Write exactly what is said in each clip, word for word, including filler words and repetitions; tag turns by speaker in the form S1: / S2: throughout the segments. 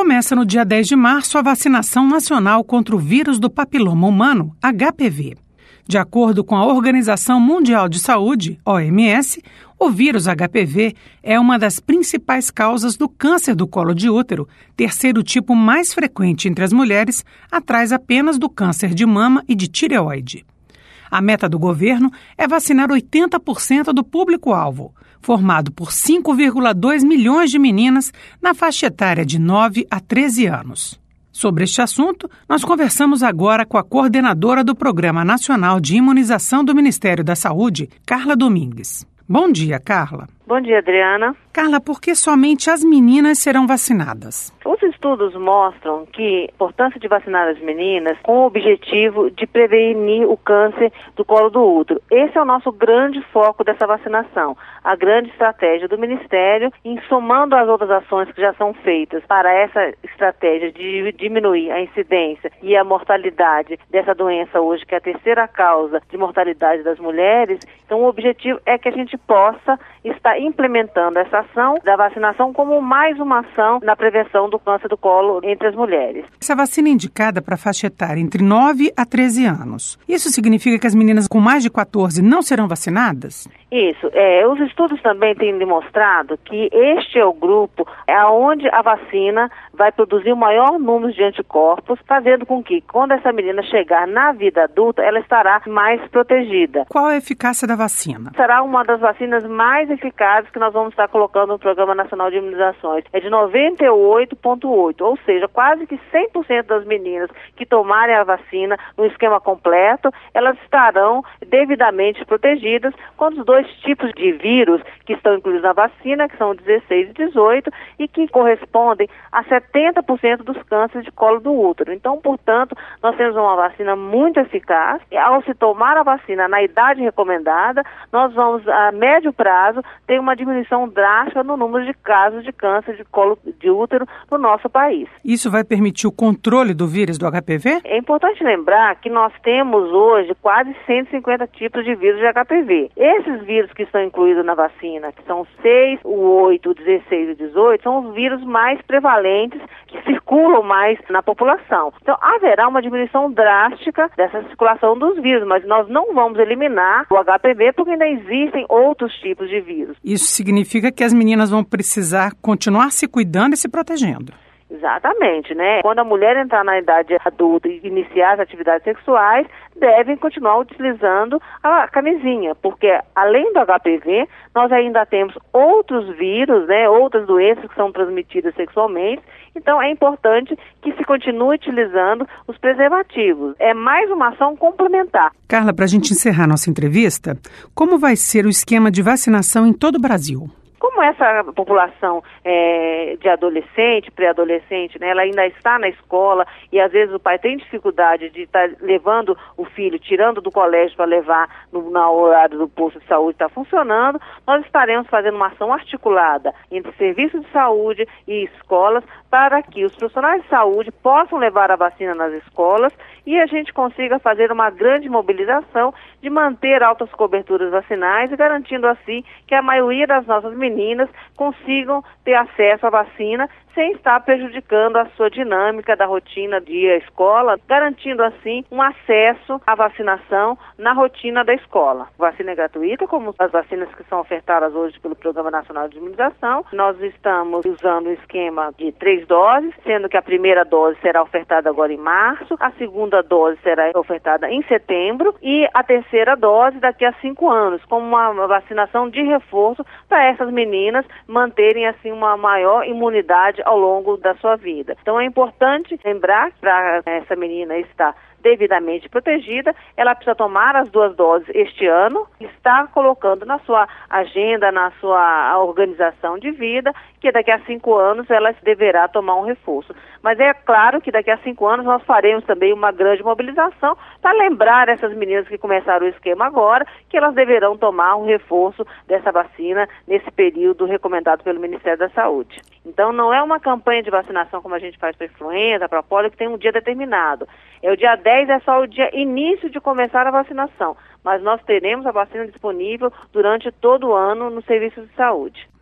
S1: Começa no dia dez de março a vacinação nacional contra o vírus do papiloma humano, H P V. De acordo com a Organização Mundial de Saúde, O M S, o vírus H P V é uma das principais causas do câncer do colo de útero, terceiro tipo mais frequente entre as mulheres, atrás apenas do câncer de mama e de tireoide. A meta do governo é vacinar oitenta por cento do público-alvo, formado por cinco vírgula dois milhões de meninas na faixa etária de nove a treze anos. Sobre este assunto, nós conversamos agora com a coordenadora do Programa Nacional de Imunização do Ministério da Saúde, Carla Domingues. Bom dia, Carla.
S2: Bom dia, Adriana.
S1: Carla, por que somente as meninas serão vacinadas?
S2: Os estudos mostram que a importância de vacinar as meninas com o objetivo de prevenir o câncer do colo do útero. Esse é o nosso grande foco dessa vacinação, a grande estratégia do Ministério, em somando as outras ações que já são feitas para essa estratégia de diminuir a incidência e a mortalidade dessa doença hoje, que é a terceira causa de mortalidade das mulheres. Então, o objetivo é que a gente possa estar implementando essa ação da vacinação como mais uma ação na prevenção do câncer do colo entre as mulheres.
S1: Essa vacina é indicada para a faixa etária entre nove a treze anos. Isso significa que as meninas com mais de quatorze não serão vacinadas?
S2: Isso. É, os estudos também têm demonstrado que este é o grupo onde a vacina vai produzir o maior número de anticorpos, fazendo com que, quando essa menina chegar na vida adulta, ela estará mais protegida.
S1: Qual a eficácia da vacina?
S2: Será uma das vacinas mais eficazes que nós vamos estar colocando no Programa Nacional de Imunizações. É de noventa e oito vírgula oito, ou seja, quase que cem por cento das meninas que tomarem a vacina no esquema completo, elas estarão devidamente protegidas contra os dois tipos de vírus que estão incluídos na vacina, que são dezesseis e dezoito, e que correspondem a setenta por cento dos cânceres de colo do útero. Então, portanto, nós temos uma vacina muito eficaz, e ao se tomar a vacina na idade recomendada, nós vamos, a médio prazo, ter uma diminuição drástica no número de casos de câncer de colo de útero no nosso país.
S1: Isso vai permitir o controle do vírus do H P V?
S2: É importante lembrar que nós temos hoje quase cento e cinquenta tipos de vírus de H P V. Esses vírus que estão incluídos na vacina, que são o seis, o oito, o dezesseis e o dezoito, são os vírus mais prevalentes que circulam mais na população. Então, haverá uma diminuição drástica dessa circulação dos vírus, mas nós não vamos eliminar o H P V porque ainda existem outros tipos de vírus.
S1: Isso significa que as meninas vão precisar continuar se cuidando e se protegendo.
S2: Exatamente, né? Quando a mulher entrar na idade adulta e iniciar as atividades sexuais, devem continuar utilizando a camisinha, porque além do H P V, nós ainda temos outros vírus, né? Outras doenças que são transmitidas sexualmente, então é importante que se continue utilizando os preservativos. É mais uma ação complementar.
S1: Carla, para a gente encerrar nossa entrevista, como vai ser o esquema de vacinação em todo o Brasil?
S2: Como essa população é, de adolescente, pré-adolescente, né, ela ainda está na escola e às vezes o pai tem dificuldade de estar tá levando o filho, tirando do colégio para levar no, na horário do posto de saúde, está funcionando, nós estaremos fazendo uma ação articulada entre serviços de saúde e escolas para que os profissionais de saúde possam levar a vacina nas escolas e a gente consiga fazer uma grande mobilização de manter altas coberturas vacinais e garantindo assim que a maioria das nossas meninas consigam ter acesso à vacina sem estar prejudicando a sua dinâmica da rotina de ir à escola, garantindo assim um acesso à vacinação na rotina da escola. A vacina é gratuita, como as vacinas que são ofertadas hoje pelo Programa Nacional de Imunização. Nós estamos usando o esquema de três doses, sendo que a primeira dose será ofertada agora em março, a segunda dose será ofertada em setembro e a terceira dose daqui a cinco anos, como uma vacinação de reforço para essas meninas manterem assim uma maior imunidade ao longo da sua vida. Então é importante lembrar que para essa menina estar devidamente protegida, ela precisa tomar as duas doses este ano, está colocando na sua agenda, na sua organização de vida, que daqui a cinco anos ela deverá tomar um reforço. Mas é claro que daqui a cinco anos nós faremos também uma grande mobilização para lembrar essas meninas que começaram o esquema agora, que elas deverão tomar um reforço dessa vacina nesse período recomendado pelo Ministério da Saúde. Então não é uma campanha de vacinação como a gente faz para influenza, para polio, que tem um dia determinado. É o dia dez, é só o dia início de começar a vacinação, mas nós teremos a vacina disponível durante todo o ano no serviço de saúde.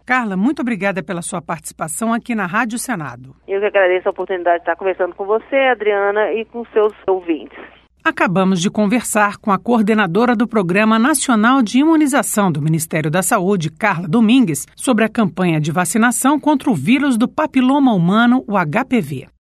S1: Carla, muito obrigada pela sua participação aqui na Rádio Senado.
S2: Eu que agradeço a oportunidade de estar conversando com você, Adriana, e com seus ouvintes.
S1: Acabamos de conversar com a coordenadora do Programa Nacional de Imunização do Ministério da Saúde, Carla Domingues, sobre a campanha de vacinação contra o vírus do papiloma humano, o H P V.